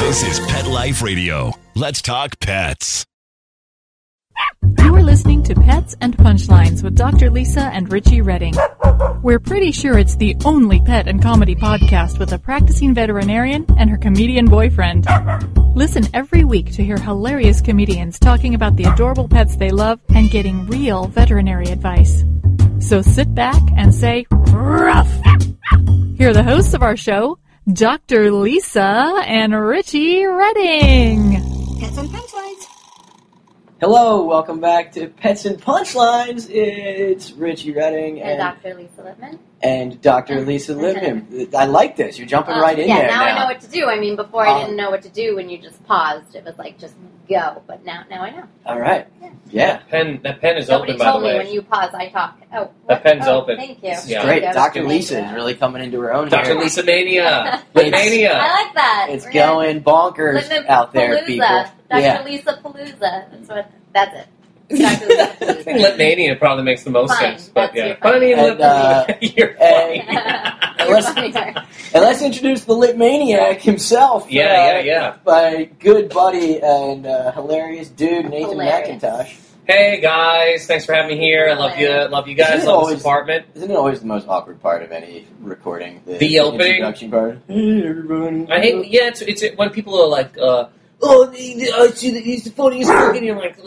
This is Pet Life Radio. Let's talk pets. You are listening to Pets and Punchlines with Dr. Lisa and Richie Redding. We're pretty sure it's the only pet and comedy podcast with a practicing veterinarian and her comedian boyfriend. Listen every week to hear hilarious comedians talking about the adorable pets they love and getting real veterinary advice. So sit back and say, ruff! Here are the hosts of our show, Dr. Lisa and Richie Redding. Pets and Punchlines. Hello, welcome back to Pets and Punchlines. It's Richie Redding And Dr. Lisa Lippman. And Dr. Lisa Lippman. I like this. You're jumping right in there now. I know what to do. I mean, before I didn't know what to do when you just paused. It was like, just go. But now I know. All right. Yeah. That pen is Nobody open, by the told me way. when you pause, I talk. Oh, that pen's open. Thank you. It's Yeah. great. Thank you. Dr. Thank Lisa you. is really coming into her own Dr. here. Lisa Mania. It's- Mania. I like that. It's We're gonna going bonkers live in out there, Palooza. people. Dr. Yeah. Lisa Palooza. That's it. Dr. Lisa I think Palooza. Lip Mania probably makes the most Fine. sense. But That's yeah. your But I mean, And, you're funny. You're funny, sorry. And let's introduce the Lip Maniac himself. Yeah. My good buddy and hilarious dude, Nathan Hilarious. McIntosh. Hey guys, thanks for having me here. I love you. Love you guys. Isn't it Love always- this apartment. Isn't it always the most awkward part of any recording? The opening? introduction part. Hey, everybody. I hate. Yeah, it's when people are like, "Oh, I see that he's the funniest fucking." You're like,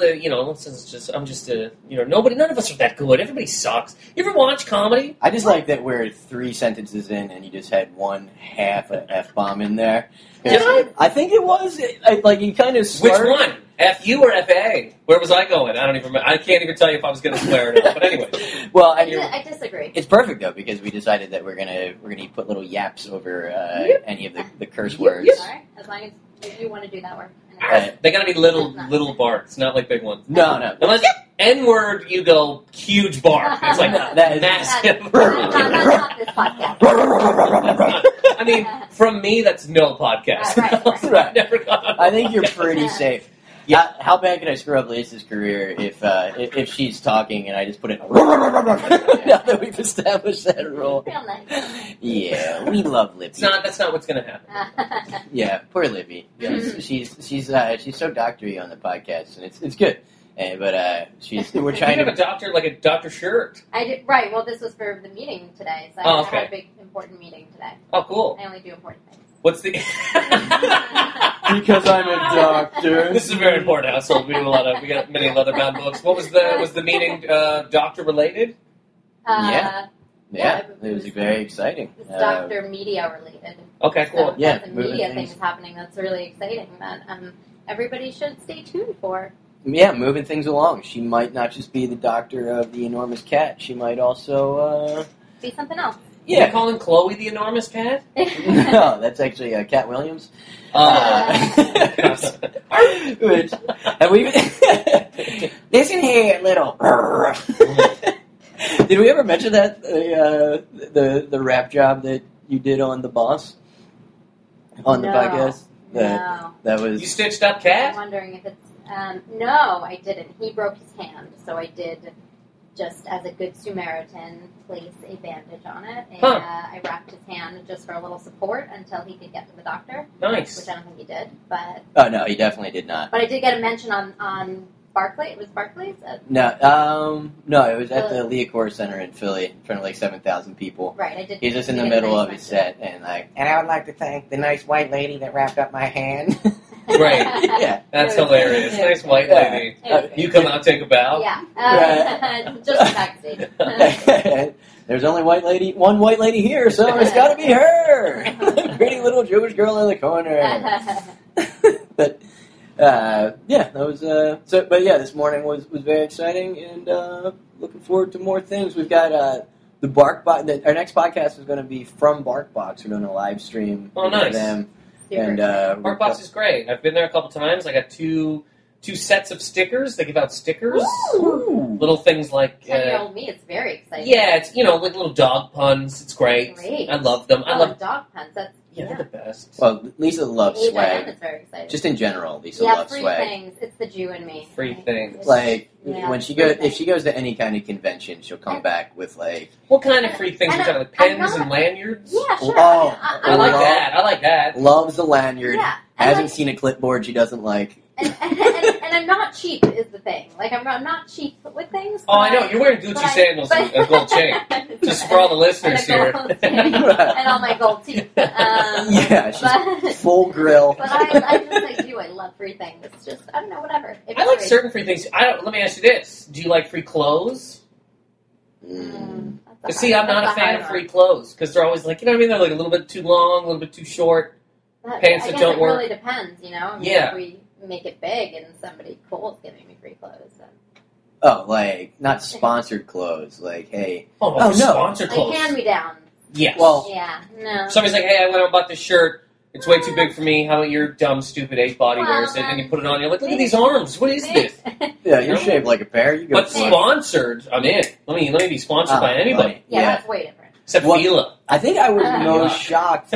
none of us are that good. Everybody sucks. You ever watch comedy? I just like that we're 3 sentences in and you just had one half an F-bomb in there. Did I think it was. Like, you kind of Which slurred. one? F-U or F-A? Where was I going? I don't even remember. I can't even tell you if I was going to swear or not. But anyway. Well, I disagree. it's perfect, though, because we decided that we're gonna put little yaps over any of the curse words. All right, as long as if you want to do that work. They got to be little barks, not like big ones. No. Unless N-word, you go huge bark. It's like That is- massive. That's not this podcast. I mean, from me, that's no podcast. Right. I've never gone. I think you're pretty safe. Yeah, how bad can I screw up Lisa's career if she's talking and I just put it now that we've established that rule? Real nice. Yeah, we love Lippy. That's not what's going to happen. Yeah, poor Lippy. She's so doctory on the podcast, and it's good. But we're You trying have to. a doctor, like a doctor shirt. I did, right, well, this was for the meeting today, so Oh, I had okay. a big, important meeting today. Oh, cool. I only do important things. What's the... Because I'm a doctor. This is a very important household. We got many leather-bound books. What was the meeting doctor related? Yeah, it was very exciting. It's doctor media related. Okay, cool. So Yeah, that's a moving media things. things happening that's really exciting that everybody should stay tuned for. Yeah, moving things along. She might not just be the doctor of the enormous cat. She might also. Be something else. Yeah, you calling Chloe the enormous cat? No, that's actually Cat Williams. Which, and we listen here, little. Did we ever mention that the rap job that you did on The Boss on the podcast? No. That was You stitched up I'm cat? wondering if it's... no, I didn't. He broke his hand, so I did, just as a good Samaritan, place a bandage on it. And I wrapped his hand just for a little support until he could get to the doctor. Nice. Which I don't think he did, but... Oh no, he definitely did not. But I did get a mention on Barclay. It was Barclays? No, it was at the Leocore Center in Philly in front of like 7,000 people. Right, I did. He's just in the get a middle nice of his mention. set and I would like to thank the nice white lady that wrapped up my hand. Great. Yeah. That's It was- hilarious. it was Nice white great. lady. It was great. You come out, take a bow? Yeah, just backstage. There's only one white lady here, so it's got to be her. Pretty little Jewish girl in the corner. But that was so. But yeah, this morning was very exciting, and looking forward to more things. We've got the BarkBox. Our next podcast is going to be from BarkBox. We're doing a live stream Oh, nice. with them. Super And exciting. BarkBox is great. I've been there a couple times. I got two sets of stickers. They give out stickers. Ooh. Little things like... 10-year-old me, it's very exciting. yeah, it's, like little dog puns. It's great. Great. I love them. I love... dog puns. That's Yeah, they're the best. Well, Lisa loves Even swag. is very excited. Just in general, Lisa yeah, loves free swag. things. It's the Jew in me. Free things. Like Yeah, when she free goes, things. if she goes to any kind of convention, she'll come back with like, What kind of free things? And You got like I'm pens not- and lanyards? Yeah, sure. Oh, I like love- that. I like that. loves the lanyard, Yeah, and hasn't like- seen a clipboard she doesn't like. And I'm not cheap is the thing. Like I'm not cheap with things. Oh, I know. You're wearing Gucci sandals and a gold chain. Just for all the listeners and a here. gold chain, and all my gold teeth. Yeah, she's but, full grill. but I just like you. I love free things. It's just I don't know, whatever. If I it's like free- certain free things. Let me ask you this: do you like free clothes? That's a See, hard- I'm not a that's fan hard of free one. clothes because they're always like, you know what I mean? They're like a little bit too long, a little bit too short. Pants I that guess don't it work. really depends, you know. I mean, Yeah. If we make it big and somebody cool is giving me free clothes, then Oh, like not sponsored clothes. Like, hey, Oh, Oh, no. sponsored like clothes. hand me down. Yes. well, Yeah, no. Somebody's like, hey, I went out and bought this shirt. It's way too big for me. How about your dumb, stupid ape body Well, wears it? And you then- put it on. You're like, look at these arms. What is this? yeah, you're shaped like a pear. You go But for it. sponsored, I'm in. Let me be sponsored by anybody. Buddy. Yeah, Yeah. that's way different. Except What- Fila. I think I was Yeah. most shocked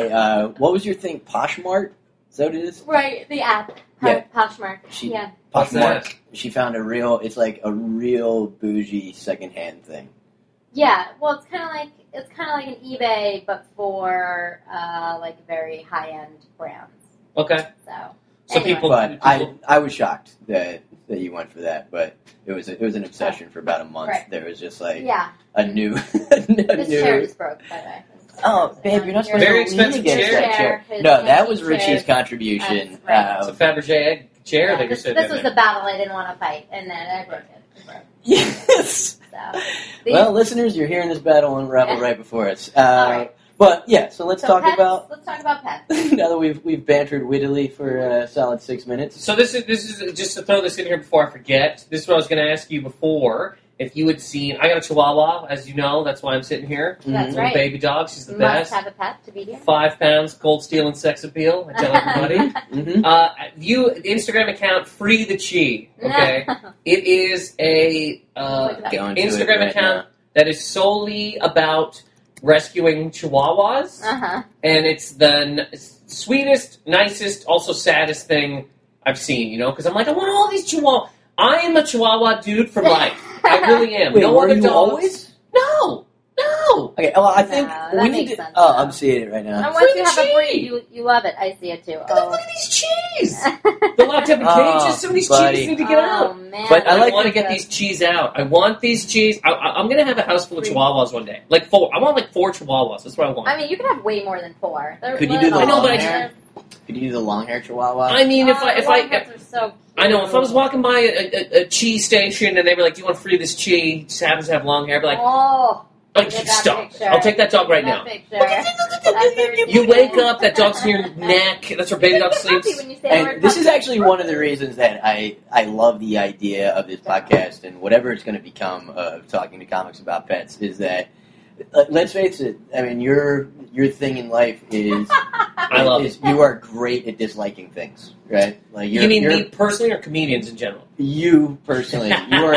by what was your thing? Poshmark? Is that what it is? Right, the app. Yeah. Poshmark. She- Yeah. What's that? Poshmark. She found a real. It's like a real bougie secondhand thing. Yeah, well, it's kind of like an eBay, but for like very high end brands. Okay. So, So anyway. people, But I was shocked that you went for that. But it was an obsession for about a month. Right. There was just like yeah, a new. this chair just broke. By the way. Oh, babe, you're not supposed Very to lean expensive against chair. that chair. His No, that antique was Richie's chairs. contribution. That's it's a Fabergé egg chair Yeah, that you're this sitting was in. the battle I didn't want to fight, and then I broke it. It broke. Yes. So, these- Well, listeners, you're hearing this battle unravel Yeah. right before us. right. But yeah, so let's talk pets, about Let's talk about pets. now that we've bantered wittily for a solid 6 minutes. So this is just to throw this in here before I forget. This is what I was going to ask you before. If you had seen, I got a Chihuahua, as you know. That's why I'm sitting here. That's Little right. baby dog. She's the Must best. have a pet to be here. 5 pounds, cold steel and sex appeal. I tell everybody. Mm-hmm. The Instagram account, Free the Chi. Okay, it is a Going to it Instagram right account that is solely about rescuing Chihuahuas, Uh-huh. and it's the sweetest, nicest, also saddest thing I've seen. You know, because I'm like, I want all these Chihuahuas. I am a Chihuahua dude for life. I really am. Wait, no were other you dogs. always? No. Okay, well, I think No, we that need makes to. sense, Oh, though. I'm seeing it right And now. once you have Free a breed, cheese. you love it. I see it too. Look Oh. at these cheese. They're locked up in Oh, cages. Some of these buddy. cheese need to get out. Oh, man. But I like want to the- get these cheese out. I want these cheese. I'm going to have a house full of Chihuahuas one day. Like 4. I want like 4 Chihuahuas. That's what I want. I mean, you could have way more than 4. They're Could you do the I know, but long I hair? Could you do the long hair Chihuahua? I mean, if Long I hairs are so cute. I know if I was walking by a cheese station and they were like, "Do you want to free this cheese?" Just happens to have long hair. I'd be like, Oh, like look at that stop. picture. I'll take that dog right now. That picture. That's very You wake cute. up, that dog's in your neck. That's where baby dog They get happy sleeps. when you say the word And this is puppy. actually one of the reasons that I love the idea of this podcast and whatever it's going to become of talking to comics about pets is that, let's face it, I mean, your thing in life is, I love is you are great at disliking things, right? Like You mean you're, me personally or comedians in general? You personally,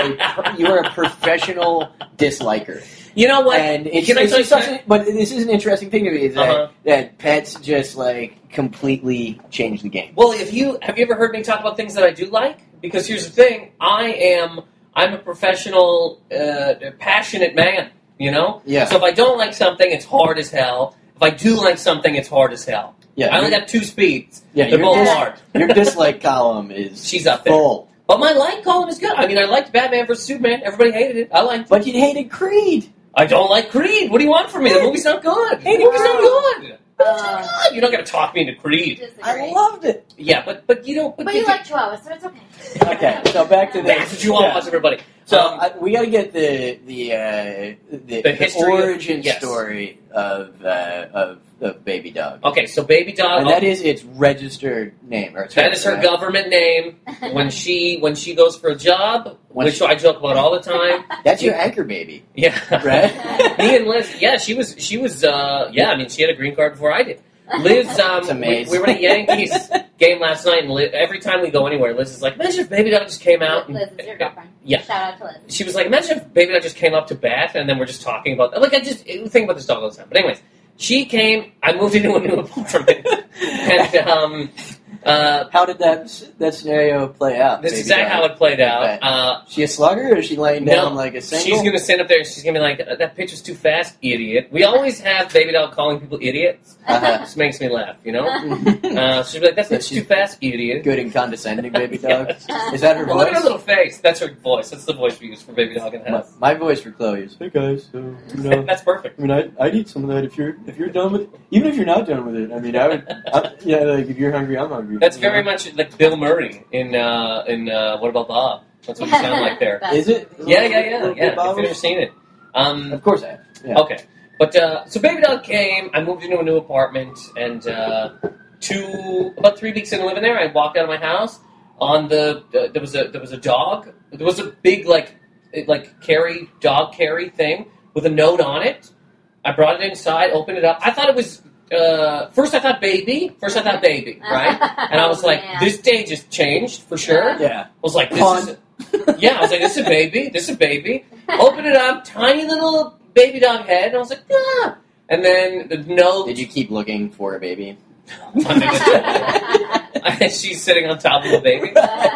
you are a professional disliker. You know what? And it's Can I tell you just such something? but this is an interesting thing to me is that, Uh-huh. that pets just like completely change the game. Well, have you ever heard me talk about things that I do like? Because here's the thing: I'm a professional, passionate man. You know. Yeah. So if I don't like something, it's hard as hell. If I do like something, it's hard as hell. Yeah, I only got 2 speeds. Yeah, They're you're both just- hard. Your dislike column is She's up there. full. But my like column is good. I mean, I liked Batman vs Superman. Everybody hated it. I liked it. But you hated Creed. I don't like Creed. What do you want from me? The movie's not good. The movie's not good. You're not going to talk me into Creed. Disagree. I loved it. Yeah, but you don't. But you like Chihuahuas, so it's okay. Okay, so back to That's what you want, everybody. So we got to get the history of- origin yes. story of Baby Dog, Okay, so Baby Dog. and that is its registered name. Or its That is her right? government name. When she goes for a job, When which she- I joke about all the time. That's your anchor baby, Yeah, right? Me and Liz. Yeah, she was. Yeah, I mean, she had a green card before I did. Liz, amazing. we were at a Yankees game last night, and Liz, every time we go anywhere, Liz is like, "Imagine if Baby Dog just came out." And, Liz is your girlfriend. Yeah. Shout out to Liz. she was like, "Imagine if Baby Dog just came up to bat, and then we're just talking about like I just think about this dog all the time." But anyways, she came. I moved into a new apartment, and how did that scenario play out? this is exactly how it played out. Is she a slugger, or is she laying down like a single? She's going to stand up there and she's going to be like, that pitch is too fast, idiot. We always have Baby Dog calling people idiots. This makes me laugh, you know? She'll be like, that's too fast, idiot. Good and condescending, Baby Dog. Is that her Look at voice? her little face. That's her voice. That's the voice we use for Baby Dog in the house. My voice for Chloe is, hey guys, so, you know, That's perfect. I mean, I'd eat some of that if you're done with it. Even if you're not done with it. I mean, like if you're hungry, I'm hungry. That's very much like Bill Murray in What About Bob? That's what you sound like there. Is it? Yeah. If you've never seen it. Of course I have. Yeah. Okay. But, so Baby Dog came, I moved into a new apartment, and about 3 weeks into living there, I walked out of my house, there was a dog, there was a big, dog carry thing with a note on it. I brought it inside, opened it up. I thought it was, first I thought baby, right? And I was like, this day just changed, for sure. Yeah. I was like, this is a baby. Open it up, tiny little Baby Dog head, and I was like, ah! And then the note... Did you keep looking for a baby? She's sitting on top of the baby.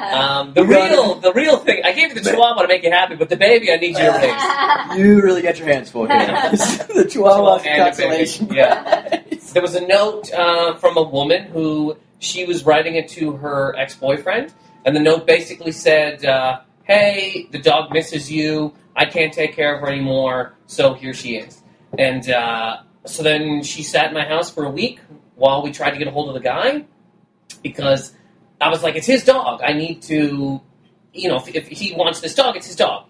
The real thing, I gave you the Chihuahua to make you happy, but the baby I need you to raise. You really got your hands full here. The Chihuahua consolation. Yeah. There was a note from a woman who she was writing it to her ex-boyfriend, and the note basically said, hey, the dog misses you, I can't take care of her anymore, so here she is. And so then she sat in my house for a week while we tried to get a hold of the guy, because I was like, it's his dog. I need to, if he wants this dog, it's his dog,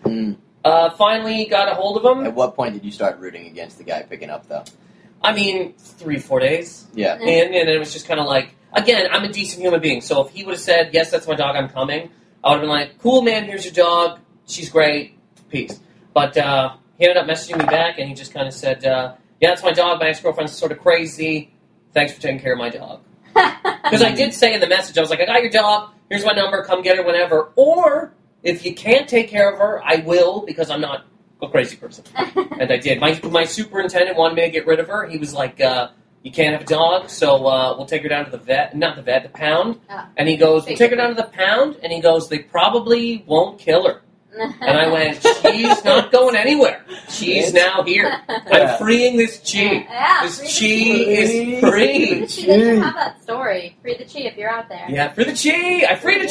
Finally got a hold of him. At what point did you start rooting against the guy picking up, though? I mean, 3-4 days. Yeah. And it was just kind of like, again, I'm a decent human being, so if he would have said, yes, that's my dog, I'm coming, I would have been like, cool, man, here's your dog, she's great, peace. But he ended up messaging me back, and he just kind of said, yeah, that's my dog, my ex-girlfriend's sort of crazy, thanks for taking care of my dog. Because I did say in the message, I was like, I got your dog, here's my number, come get her whenever, or if you can't take care of her, I will, because I'm not a crazy person. And I did. My superintendent wanted me to get rid of her. He was like, you can't have a dog, so we'll take her down to the pound. And he goes, we'll take her down to the pound, and he goes, they probably won't kill her. And I went, she's not going anywhere. She's now here. I'm freeing this Chi. This Chi is free. She doesn't have that story. Free the Chi if you're out there. Yeah, free the Chi. I free the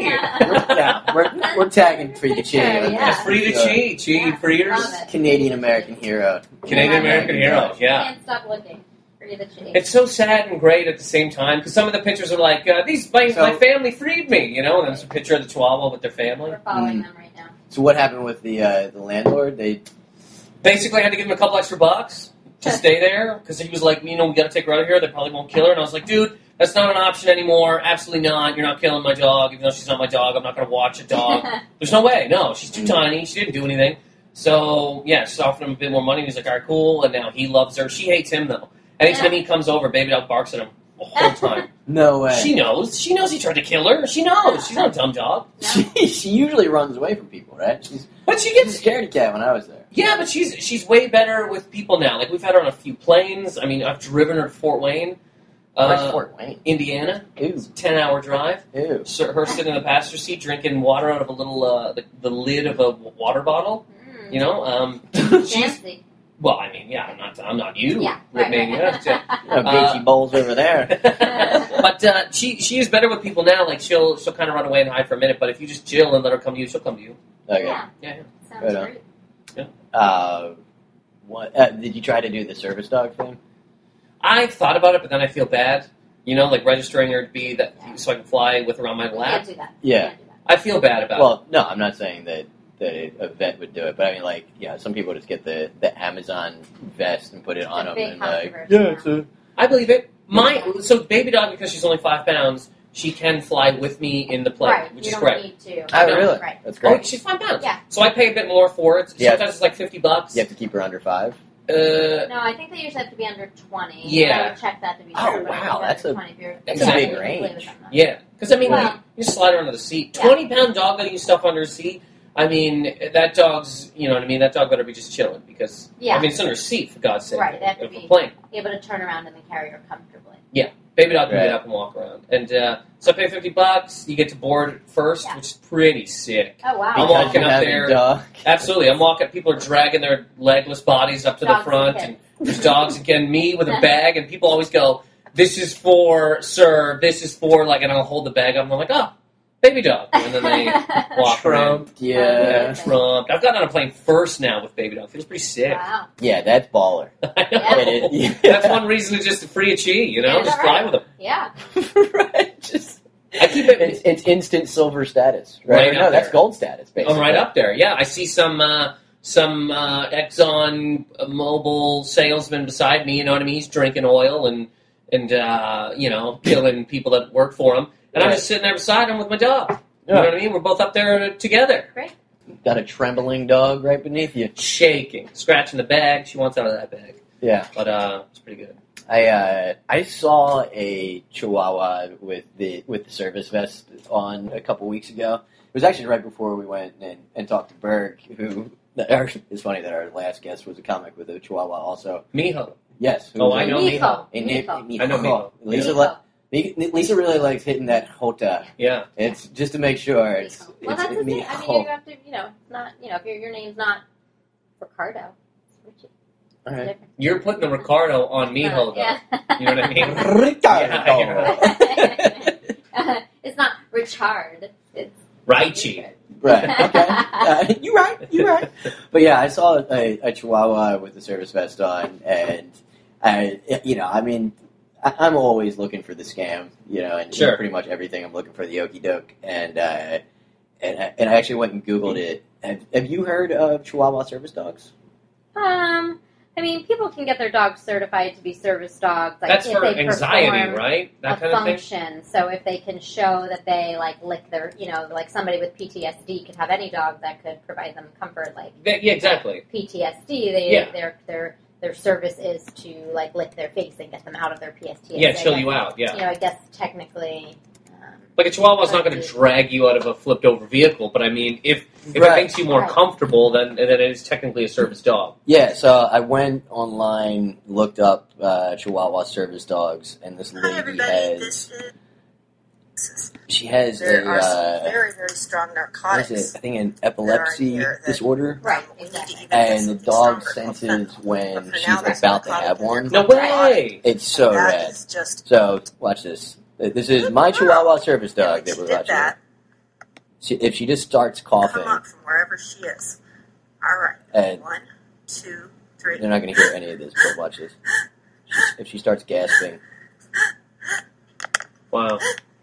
Chi. We're tagging Free the Chi. Yeah, free the Chi. Chi freers. Canadian American hero. Canadian American hero. Yeah. Can't stop looking. Free the Chi. It's so sad and great at the same time, because some of the pictures are like, my family freed me, and then there's a picture of the Chihuahua with their family. We're following them right now. So what happened with the landlord? They basically had to give him a couple extra bucks to stay there, because he was like, we got to take her out of here, they probably won't kill her, and I was like, dude, that's not an option anymore, absolutely not, you're not killing my dog, even though she's not my dog, I'm not going to watch a dog. There's no way, no, she's too tiny, she didn't do anything. So, yeah, just offered him a bit more money, and he's like, alright, cool, and now he loves her. She hates him, though. Anytime he comes over, Baby Dog barks at him the whole time. No way. She knows he tried to kill her. She knows. She's not a dumb dog. She usually runs away from people, right? She's a scaredy cat when I was there. Yeah, but she's way better with people now. Like, we've had her on a few planes. I mean, I've driven her to Fort Wayne. Where's Fort Wayne? Indiana. Ew. It's a 10-hour drive. Ew. So her sitting in the passenger seat drinking water out of a little, the lid of a water bottle. She's... Well, I mean, yeah, I'm not you. Yeah, right. Beachy bowls over there. But she is better with people now. Like, she'll kind of run away and hide for a minute, but if you just chill and let her come to you, she'll come to you. Okay. Yeah. Sounds Right great. Yeah. What did you try to do the service dog thing? I thought about it, but then I feel bad. Like registering her to be that, so I can fly with her on my lap. Can't do that. Yeah. Can't do that. I feel bad about it. Well, no, I'm not saying that a vet would do it, but I mean, some people just get the Amazon vest and put it on them, and controversy. I believe it. So Baby Dog, because she's only 5 pounds, she can fly with me in the plane, which is great. Need to. Oh, really? Right. That's great. Oh, she's 5 pounds. Yeah. So I pay a bit more for it. Yeah. Sometimes it's like $50. You have to keep her under 5. No, I think they usually have to be under 20. Yeah. I would check that to be Oh, sure. wow, That's that's a big you range. can play with them. Yeah. Because, I mean, Well, you slide her under the seat. Yeah. 20-pound dog that you stuff under a seat. I mean, that dog's, you know what I mean? That dog better be just chilling because, Yeah. I mean, it's under a seat, for God's sake. Right, they have to of a be- plane. able to turn around in the carrier comfortably. Baby dog can Right. get up and walk around. And so I pay $50. You get to board first, Yeah. which is pretty sick. Oh, wow. I'm Because walking you up have a there. dog. Absolutely. I'm walking. People are dragging their legless bodies up to Dogs the front. and And there's dogs again. Me with a bag. And people always go, this is for, sir. This is for, like, and I'll hold the bag up. And I'm like, oh, baby dog. And then they walk around. Trump. Yeah. Trump. I've gotten on a plane first now with baby dog. Feels pretty sick. Wow. Yeah, that's baller. I know. Yeah. That's one reason to just free a chi, you know? Yeah, Just right. fly with them. Yeah. Right. Just, I keep it. it's instant silver status, right? Right Or no, up that's there. gold status, basically. I'm right up there. Yeah, I see some Exxon Mobil salesman beside me. You know what I mean? He's drinking oil and you know, killing people that work for him. And I'm Right. just sitting there beside him with my dog. You Yeah. know what I mean? We're both up there together, Got a trembling dog right beneath you. shaking, scratching the bag. She wants out of that bag, Yeah. but it's pretty good. I saw a Chihuahua with the service vest on a couple weeks ago. It was actually right before we went and talked to Berg, who it's funny that our last guest was a comic with a Chihuahua also. Miho. Yes. Oh, I know Miho. Miho. I know Miho. Lisa really likes hitting that Jota. Yeah. It's just to make sure it's Well, that's the thing. I mean, Miho. you have to, not, if your name's not Ricardo, it's Richie. All It's right. different. You're putting the Ricardo on Miho, though. Yeah. You know what I mean? Ricardo. Yeah, It's not Richard. It's Raichi. Right. Okay. You're right. But yeah, I saw a Chihuahua with the service vest on, and I'm always looking for the scam, and Sure. pretty much everything I'm looking for the okey doke, and I actually went and Googled it. Have you heard of Chihuahua service dogs? I mean, people can get their dogs certified to be service dogs. Like, That's if for they anxiety, perform right? That a kind of thing. function. So if they can show that they lick their, like somebody with PTSD could have any dog that could provide them comfort, like Yeah, exactly. PTSD. Their service is to lick their face and get them out of their PTSD. Yeah, chill you out. Yeah. I guess technically. Like a Chihuahua's not going to drag you out of a flipped over vehicle, but I mean, if it Right. makes you more Right. comfortable, then it is technically a service dog. Yeah, so I went online, looked up Chihuahua service dogs, and this Hi lady everybody, has there are some a very, very strong what narcotics. is it? I think an epilepsy here that- disorder. Right, We need exactly. to even get And the something dog stronger called senses fentanyl. when But for she's now, there's about to narcotic have in one. there No called way! It's so That rad. is just So watch this. This is my Chihuahua service dog that she we're did watching. that. If she just starts Come coughing, up from wherever she is. All right. and 1, 2, 3. you're not going to hear any of this, but watch this. If she starts gasping, Wow.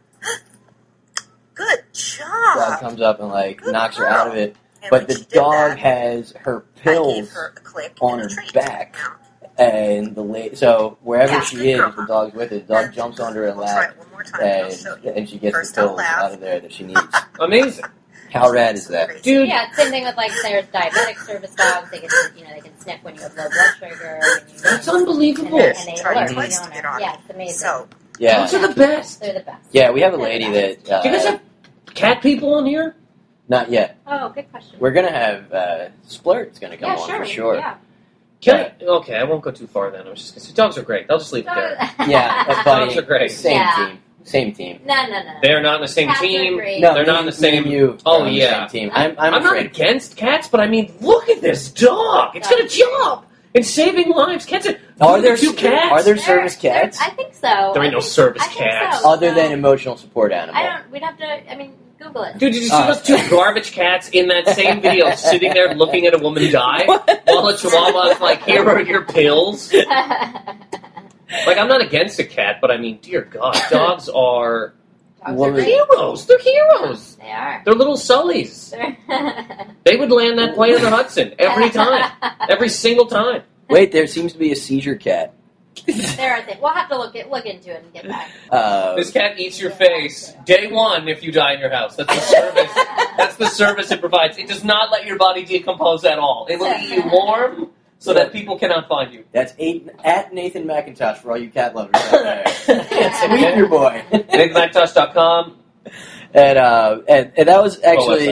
Good dog job. comes up and Good knocks her girl. out of it. And But when the she did dog that, has her I gave pills her a click on and her a treat. back. Now, and so wherever Yeah, she good is, girl. if the dog's with it, the dog Then jumps onto her we'll try lap, it one more time and I'll show you. and she gets First the I'll pills laugh. out of there that she needs. Amazing. How rad is that? Dude. Yeah, same thing with there's diabetic service dogs. They can they can sniff when you have low blood sugar. When you, That's unbelievable. And they Tried alert the twice to owner. get on Yeah, it. it's amazing. So, Yeah, Dogs are the best. They're the best. yeah. We have a lady that Do you guys have cat people on here? Uh-huh. not yet. Oh, good question. We're gonna have Splurt's gonna come yeah, on sure. for sure. Yeah. Okay, I won't go too far then. I was just going to say, dogs are great. They'll just leave it there. Yeah, but buddy, Dogs are great. Same Yeah. team. Same team. No. They're not in the same Cats are team. great. No, They're not in the same- You. Oh, are on the yeah. same team. I'm I'm not afraid. against cats, but I mean, look at this dog. It's got a job in saving lives. Cats Are there two cats? Are there service cats I think so. There ain't no service I think cats. so. other than emotional support animal? I don't. We'd have to. I mean, Google it. Dude, did you see those two garbage cats in that same video sitting there looking at a woman die while a chihuahua's like, here are your pills? Like, I'm not against a cat, but I mean, dear God, dogs are Dogs What are was- great. heroes. They're heroes. They are. They're little Sullys. They would land that plane in the Hudson every time. Every single time. Wait, there seems to be a seizure cat. There are things. We'll have to look into it and get back. This cat eats your face day one if you die in your house. That's the service. That's the service it provides. It does not let your body decompose at all. It will eat you warm so that people cannot find you. That's at Nathan McIntosh for all you cat lovers out there. Tweet your boy. NathanMcIntosh.com. And that was actually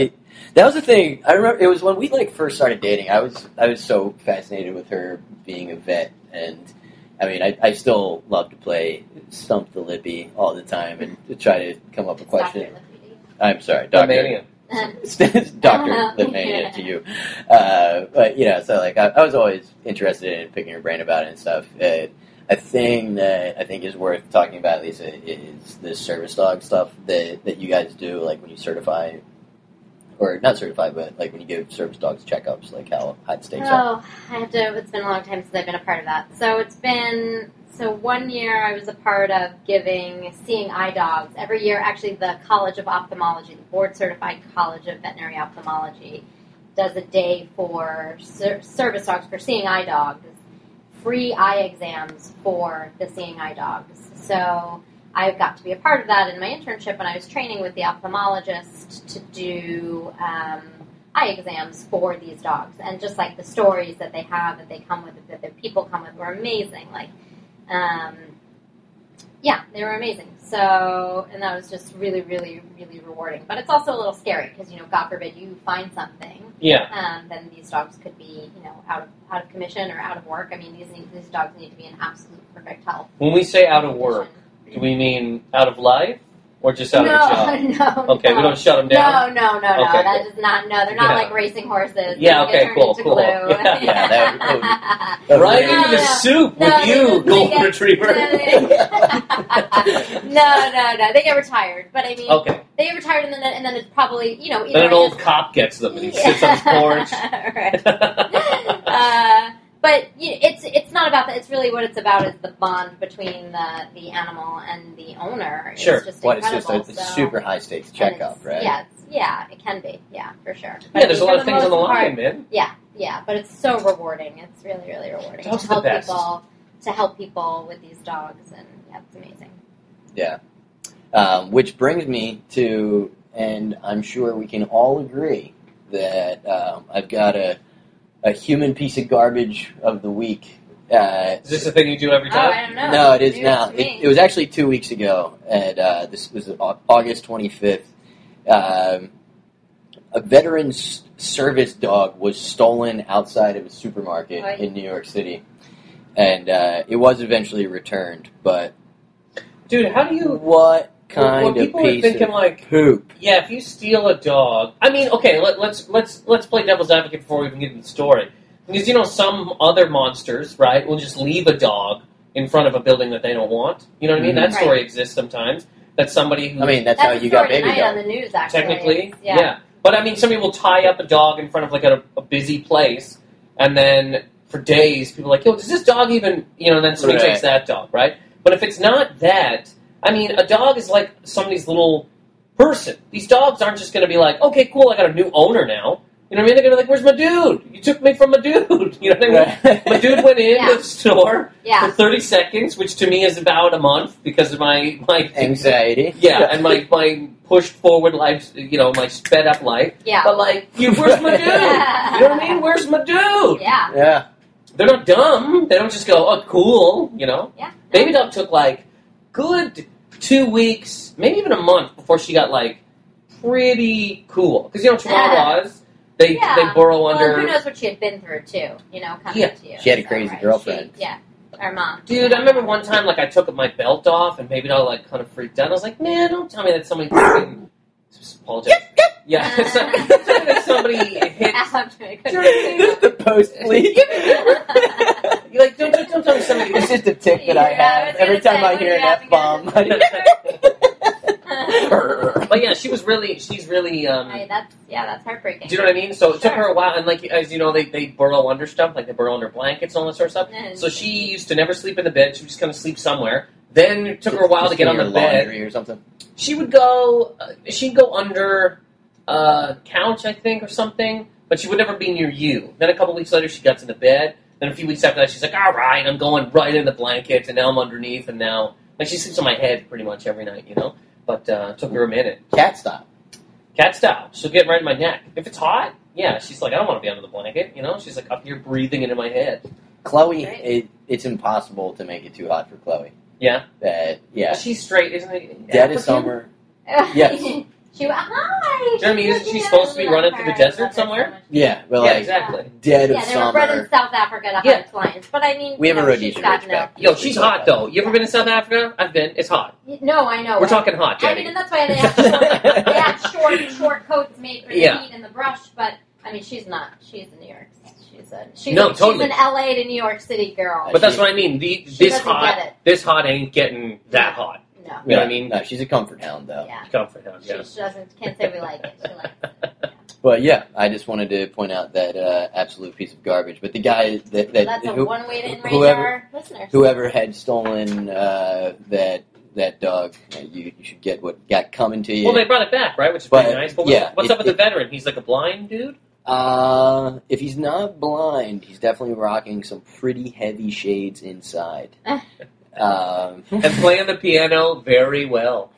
That was the thing. I remember it was when we first started dating. I was so fascinated with her being a vet, and I mean, I still love to play Stump the Lippy all the time and to try to come up with questions. I'm sorry, Dr. Dr. Lipmania to you. But, so I was always interested in picking her brain about it and stuff. A thing that I think is worth talking about, Lisa, is the service dog stuff that you guys do, like when you certify, or not certify, but like when you give service dogs checkups, like how high the stakes are. It's been a long time since I've been a part of that. So 1 year I was a part of giving Seeing Eye Dogs. Every year, actually, the College of Ophthalmology, the board-certified College of Veterinary Ophthalmology, does a day for service dogs, for Seeing Eye Dogs, free eye exams for the Seeing Eye Dogs. So I got to be a part of that in my internship when I was training with the ophthalmologist to do eye exams for these dogs. And just like the stories that they have, that they come with, that their people come with, were amazing. They were amazing. So, and that was just really, really, really rewarding. But it's also a little scary because, God forbid you find something. Yeah. Then these dogs could be, out of commission or out of work. I mean, these dogs need to be in absolute perfect health. When we say out of work, do we mean out of life? Or just out of a job? No. Okay, we don't shut them down? No. Okay, That is not, they're not like racing horses. Yeah, They okay, get turned into cool. glue. Yeah, that would right really- into the soup with you, Golden Retriever. No. They get retired. But I mean, Okay. they get retired and then it's probably, either Then an I old just- cop gets them and he sits on his porch. Right. But it's not about that. It's really what it's about is the bond between the animal and the owner. It's Sure. just It's just incredible. a super high stakes checkup, right? Yeah, it can be. Yeah, for sure. Yeah, there's a lot of for the things on the most line, part- man. Yeah, but it's so rewarding. It's really, really rewarding Dogs to are help the best. people. To help people with these dogs, and it's amazing. Yeah. Which brings me to, and I'm sure we can all agree that I've got a human piece of garbage of the week. Is this a thing you do every Oh, time? I don't know. No, it is News now. to me. It was actually 2 weeks ago, and this was August 25th. A veteran's service dog was stolen outside of a supermarket Right. in New York City, and it was eventually returned. But Dude, how do you... what kind Well, of people are piece thinking, of like... poop? Yeah, if you steal a dog... I mean, okay, let's play devil's advocate before we even get into the story. Because, some other monsters, right, will just leave a dog in front of a building that they don't want. You know what I mean? Mhm. That story exists sometimes. That somebody who... I mean, that's That's how the you got story baby tonight on dog. the news. Actually, Technically, It's- yeah. But, I mean, somebody will tie up a dog in front of, like, a busy place, and then for days, people are like, yo, does this dog even... and then somebody Right. takes that dog, right? But if it's not that... I mean, a dog is like somebody's little person. These dogs aren't just going to be like, okay, cool, I got a new owner now. You know what I mean? They're going to be like, where's my dude? You took me from my dude. You know what I mean? Right. My dude went into Yeah. the store Yeah. for 30 seconds, which to me is about a month because of my Anxiety. yeah, and my pushed forward life, my sped up life. Yeah. But like, where's my dude? You know what I mean? Where's my dude? Yeah. Yeah. They're not dumb. They don't just go, oh, cool, Yeah. Baby Dog took, like, good 2 weeks, maybe even a month before she got, like, pretty cool. Because, Chihuahuas, they burrow Well, under... who knows what she had been through too? Coming Yeah. to you. She had a crazy girlfriend. Our mom. Dude, I remember one time, like, I took my belt off, and Baby Dog, like, kind of freaked out. I was like, man, don't tell me that somebody fucking... Just apologize. Yeah, it's not, don't tell me that somebody hit... The post, please. You're like, don't tell me somebody... It's just a tick that I Yeah, I have. was Every gonna time say, I what hear do an you have F-bomb, But yeah, she's really... That's heartbreaking. Do you know what I mean? So it took Sure. her a while, and like as you know, they burrow under stuff, like they burrow under blankets and all that sort of stuff. Mhm. So she used to never sleep in the bed; she would just kind of sleep somewhere. Then it took her a while to get on the bed. laundry or something. She would go, she'd go under a couch, I think, or something, but she would never be near you. Then a couple weeks later, she gets in the bed. Then a few weeks after that, she's like, "All right, I'm going right in the blanket, and now I'm underneath, and now like she sleeps on my head pretty much every night, But it took her a minute. Cat style. Cat style. She'll get right in my neck. If it's hot, yeah, she's like, I don't want to be under the blanket, She's like up here breathing into my head. Chloe, Right. it's impossible to make it too hot for Chloe. Yeah? Yeah. She's straight, isn't it? Dead African? of summer. Yes. She went, hi! Jeremy, she's isn't she looking supposed to be at running her. through the I desert love her so somewhere? much. Yeah, but Yeah, like exactly. dead of Yeah, they were bred in summer. South Africa to Yeah. hunt lions. But I mean, We have you a know, Rhodesian she's got Ridgeback. Yo, she's hot though. You ever been to South Africa? I've been. It's hot. No, I know. We're talking hot, I Jenny. mean, and that's why they have short coats made for the Yeah. heat and the brush. But I mean, she's not. She's in New York. She's totally. an LA to New York City girl. But that's what I mean. She This doesn't get it. hot ain't getting that hot. No. You know what I mean? No, she's a comfort hound though. Yeah. Comfort hound, She yeah. can't say we like it. She likes it. But yeah, I just wanted to point out that absolute piece of garbage. But the guy that That's one way to enrage whoever- our listeners. whoever had stolen that dog, you should get what got coming to you. Well, they brought it back, right? Which is But, pretty nice. But yeah, what's up with the veteran? He's like a blind dude? If he's not blind, he's definitely rocking some pretty heavy shades inside. And playing the piano very well.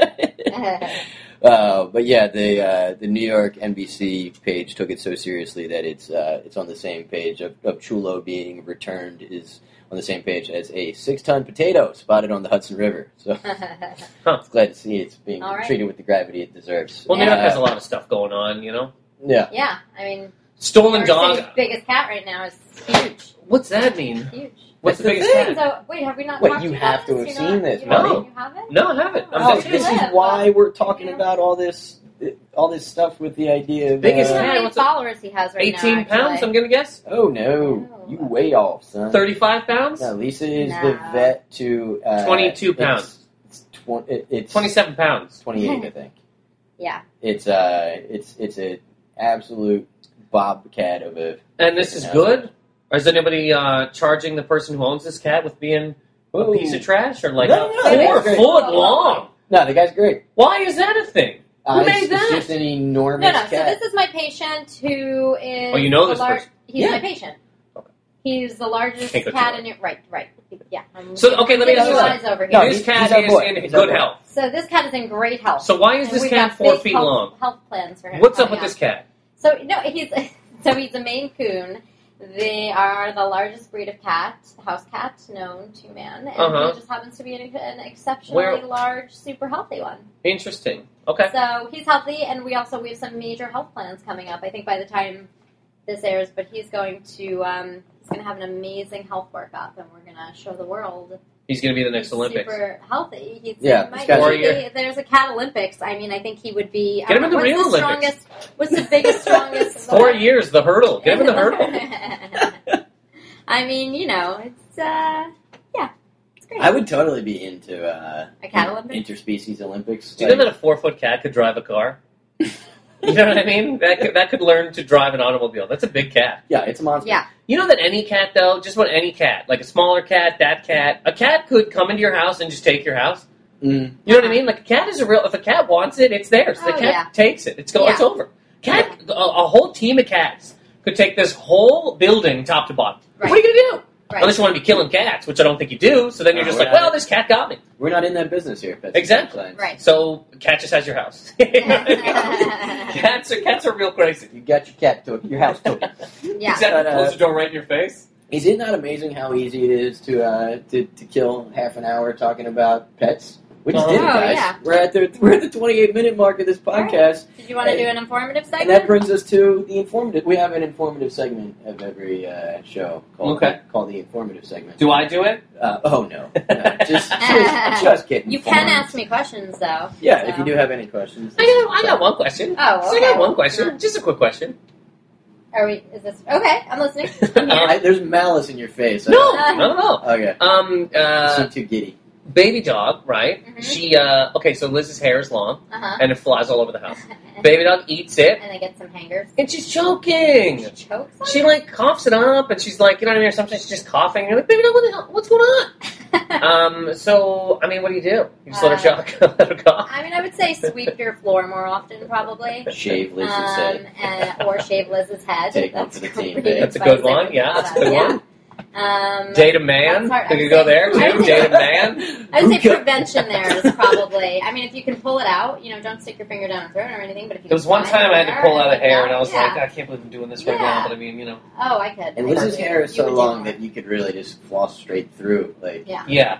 But yeah, the New York NBC page took it so seriously that it's on the same page of Chulo being returned is on the same page as a 6-ton potato spotted on the Hudson River. So it's glad to see it's being All right. treated with the gravity it deserves. Well, New York has a lot of stuff going on, you know? Yeah. Yeah, I mean, Stolen New York dog. City's biggest cat right now is huge. What's that mean? Huge. What's the That's the biggest thing. cat? So wait, have we not? Wait, talked you about have to this? have You seen not- this, you buddy. You haven't? No, I haven't. Oh, I'm Oh, just this is live, why we're talking Yeah. about all this stuff with the idea of Biggest How cat, many what's up? followers he has right 18 now? pounds, actually? I'm going to guess? Oh no, you way off, son. 35 pounds? No, Lisa is Nah. the vet to 22 pounds. It's 27 pounds. 28, I think. Yeah. It's an absolute bobcat of a. And this is freaking good? Or is anybody charging the person who owns this cat with being a Whoa. piece of trash? Or like No, no, 4 that's great. foot long? No, the guy's great. Why is that a thing? Who made it's that? just an enormous No, no. cat. So this is my patient who is. Oh, you know the this person? He's Yeah. my patient. Okay. He's the largest Can't go too cat far. in it. Right. Yeah. So, okay, let me Getting ask you your eyes over No, here. This he's cat our is boy. in He's our good boy. health. So this cat is in great health. So why is And this we've cat got 4 big feet health, long? Health plans for him. What's up coming with this cat? So no, he's a Maine Coon. They are the largest breed of cat, house cat known to man, and Uh-huh. he just happens to be an exceptionally large, super healthy one. Interesting. Okay. So he's healthy, and we have some major health plans coming up. I think by the time this airs, but he's going to have an amazing health workup, and we're going to show the world. He's going to be the next He's Olympics. super healthy. He's, Yeah, he might this guy's- Or be- you're- there's a cat Olympics. I mean, I think he would be. Get him in the real what's Olympics. What's the biggest, strongest? 4 years, the hurdle. Get him in the hurdle. I mean, it's it's great. I would totally be into a cat Olympics. interspecies Olympics. Do you know that a 4-foot cat could drive a car? You know what I mean? That could learn to drive an automobile. That's a big cat. Yeah, it's a monster. Yeah. You know that any cat, though, just about any cat, like a smaller cat, that cat, a cat could come into your house and just take your house. Mm. You know what I mean? Like a cat is if a cat wants it, it's theirs. The Oh, cat yeah. takes it. It's Yeah. over. A whole team of cats could take this whole building top to bottom. Right. What are you going to do? Right. Unless you want to be killing cats, which I don't think you do. So then you're No, just we're like, not. well, this cat got me. We're not in that business here. Pets Exactly. and Punchlines. Right. So cat just has your house. Cats are real crazy. You got your cat took your house took. Yeah. Exactly. But, Close the door right in your face. Is it not amazing how easy it is to kill half an hour talking about pets? We just did it, Oh, guys. yeah. We're at the 28-minute mark of this podcast, Did you want to do an informative and segment? that brings us to the informative. We have an informative segment of every show called the informative segment. Do I do it? Oh no, just kidding. You can ask me questions, though. Yeah, so. if you do have any questions. I got one question. Oh, So I okay. got one question. Just a quick question. Is this okay? I'm listening. I'm here. There's malice in your face. No, no. Okay. Seem too giddy. Baby dog, right? Mhm. She, okay, so Liz's hair is long, Uh-huh. and it flies all over the house. Baby dog eats it, And they get some hangers. and she's choking. She chokes on She, it? like, coughs it up, and she's like, you know what I mean? Or sometimes she's just coughing, and you're like, baby dog, what the hell? What's going on? So, I mean, what do? You just let her let her cough? I mean, I would say sweep your floor more often, probably. Shave Liz's head. Or shave Liz's head. Take one for the team, pretty babe. That's a good advice one. I Yeah, would that's a give good out. one. Date Date a man. That's hard. We I could would go say- there, I too. would say- Date a man. I would say Hookah. prevention there is probably. I mean, if you can pull it out, don't stick your finger down her throat or anything. But if you There was one time I had to pull out a hair, and I was yeah. like, I can't believe I'm doing this right Yeah. now, but I mean, Oh, I could. And I Liz's could. hair is You so would do long more. that you could really just floss straight through. Like, Yeah. Yeah.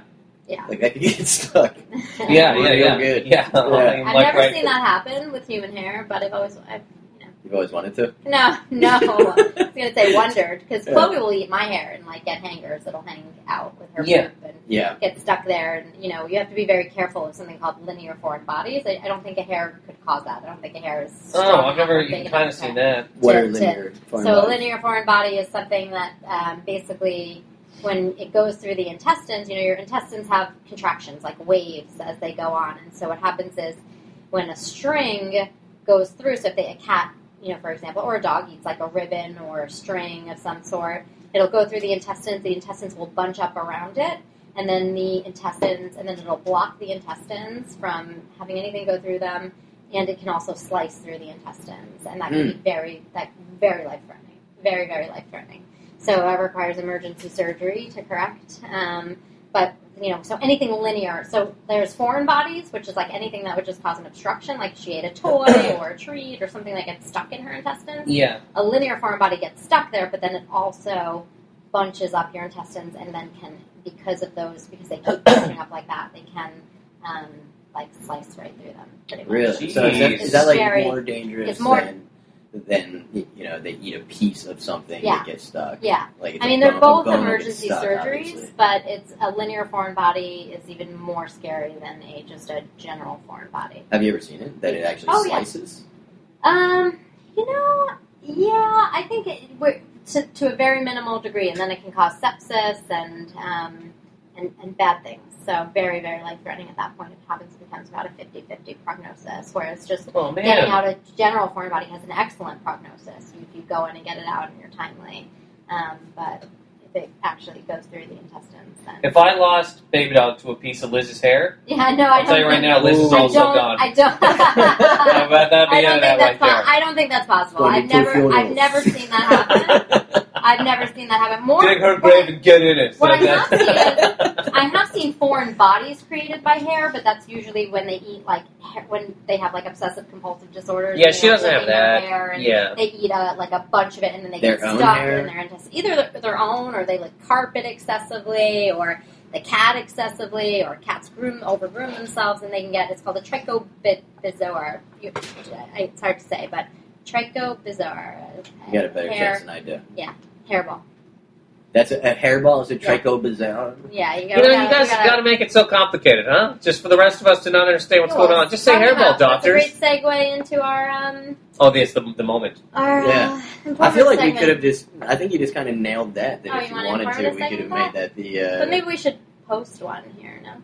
Yeah. Like I could get stuck. Yeah, Real good. Yeah. I've never seen that happen with human hair, but You've always wanted to? No. I was going to say wondered, because Yeah. Chloe will eat my hair and, like, get hangers that'll hang out with her Yeah. poop and Yeah. get stuck there. And, you know, you have to be very careful of something called linear foreign bodies. I don't think a hair could cause that. I don't think a hair is strong Oh, I've enough never or big even kind enough of to- seen that. What to- are linear foreign So a bodies? linear foreign body is something that basically when it goes through the intestines, you know, your intestines have contractions, like waves as they go on. And so what happens is when a string goes through, so if a cat, you know, for example, or a dog eats like a ribbon or a string of some sort, it'll go through the intestines will bunch up around it, and then it'll block the intestines from having anything go through them, and it can also slice through the intestines, and that can be very life-threatening, very, very life-threatening. So it requires emergency surgery to correct, but, you know, so anything linear. So there's foreign bodies, which is like anything that would just cause an obstruction, like she ate a toy or a treat or something that gets stuck in her intestines. Yeah. A linear foreign body gets stuck there, but then it also bunches up your intestines and then because they keep bunching up like that, they can, like, slice right through them. Pretty much. Really? So Jeez. is that like Very- more dangerous it's more- than you know, they eat a piece of something Yeah. that gets stuck? Yeah. Like it's I mean, a they're bone- both a bone that emergency gets stuck, surgeries, obviously. but it's a linear foreign body is even more scary than just a general foreign body. Have you ever seen it? That it actually Oh, yeah. slices? You know, yeah, I think we're to a very minimal degree, and then it can cause sepsis and bad things. So very, very life-threatening at that point. It becomes about a 50-50 prognosis, whereas just Oh, man. getting out a general foreign body has an excellent prognosis if you go in and get it out and you're timely. But if it actually goes through the intestines, then... If I lost Baby Dog to a piece of Liz's hair, Yeah, no, I I'll don't tell you right think- now, Liz is Ooh. also gone. I don't. How about that I be don't that think right that's there? I don't think that's possible. Going I've to never funerals. seen that happen. I've never seen that happen. More Dig her grave and get in it. What I said have that. I have seen foreign bodies created by hair, but that's usually when they eat when they have like obsessive compulsive disorders. Yeah, and she they're doesn't have licking their that. hair and Yeah. they eat a bunch of it and then they Their get own stuck hair? in their intestines. Either their own, or they lick carpet excessively, or the cat excessively, or cats overgroom themselves, and they can get, it's called a trichobezoar. It's hard to say, but trichobezoar. You got a better hair, chance than I do. hairball. That's a hairball is a trichobezoar. Yeah, you You know, you guys got to make it so complicated, huh? Just for the rest of us to not understand what's going on. Just say hairball, doctors. That's a great segue into our Oh, it's the moment. Yeah. I feel like we could have just. I think you just kind of nailed that. That Oh, if you you want wanted to, informative we could have segment made that the. But maybe we should post one here. No.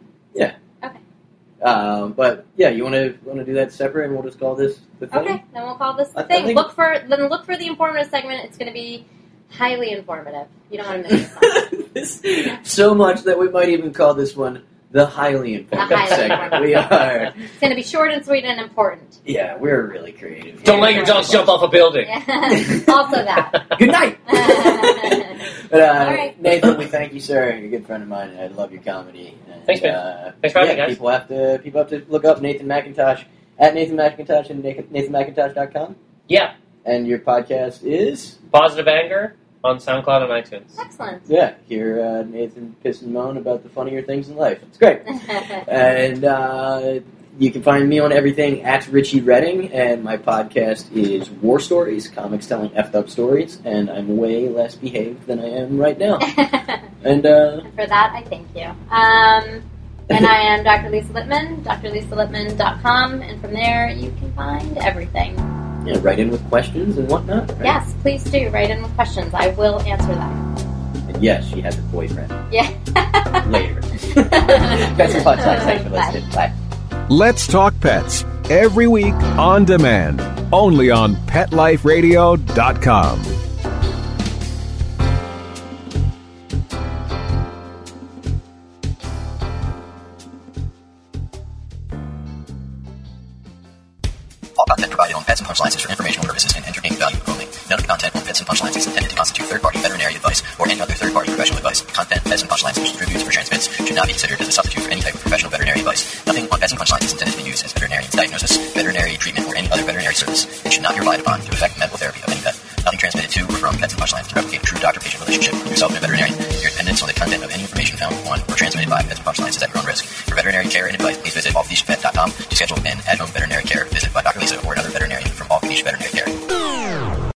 But yeah, you want to do that separate, and we'll just call this the thing. Okay, then we'll call this the I thing. think- Look for the informative segment. It's going to be highly informative. You don't want to miss this one. So much that we might even call this one the highly informative highly segment. informative. We are. It's going to be short and sweet and important. Yeah, we're really creative. Don't let your dogs jump off a building. Yeah. Also that. Good night. But All right. Nathan, we thank you, sir. You're a good friend of mine, and I love your comedy. And, Thanks, man. Thanks for having me, guys. People have to look up Nathan McIntosh at Nathan McIntosh and NathanMcIntosh.com. Yeah. And your podcast is Positive Anger on SoundCloud and iTunes. Excellent. Hear Nathan piss and moan about the funnier things in life. It's great. And you can find me on everything at Richie Redding, and my podcast is War Stories, comics telling effed up stories, and I'm way less behaved than I am right now. And For that, I thank you. And I am Dr. Lisa Lippman, drlisalippman.com, and from there you can find everything. write in with questions and whatnot. Right? Yes, please do. Write in with questions. I will answer them. And yes, she has a boyfriend. Yeah. Later. That's your podcast. Thanks for listening. Bye. Let's Talk Pets, every week on demand, only on PetLifeRadio.com. All content provided on Pets and Punchlines is for informational purposes and entertainment value only. None of the content on Pets and Punchlines is intended to constitute third-party veterinary advice or any other third-party professional advice. Content, Pets and Punchlines, and reviews for transmits should not be considered as a substitute for any type of professional veterinary advice. Nothing on Pets and Punchlines is intended to be used as veterinarian's diagnosis, veterinary treatment, or any other veterinary service. It should not be relied upon to affect medical therapy of any pet. Nothing transmitted to or from Pets and Punchlines to replicate a true doctor-patient relationship. Yourself and a veterinarian. Your dependence on the content of any information account on or transmitted by Pets and Punchlines is at your own risk. For veterinary care and advice, please visit offleashvet.com. To schedule an at-home veterinary care visit by Dr. Lisa or another veterinarian from Off Leash Veterinary Care.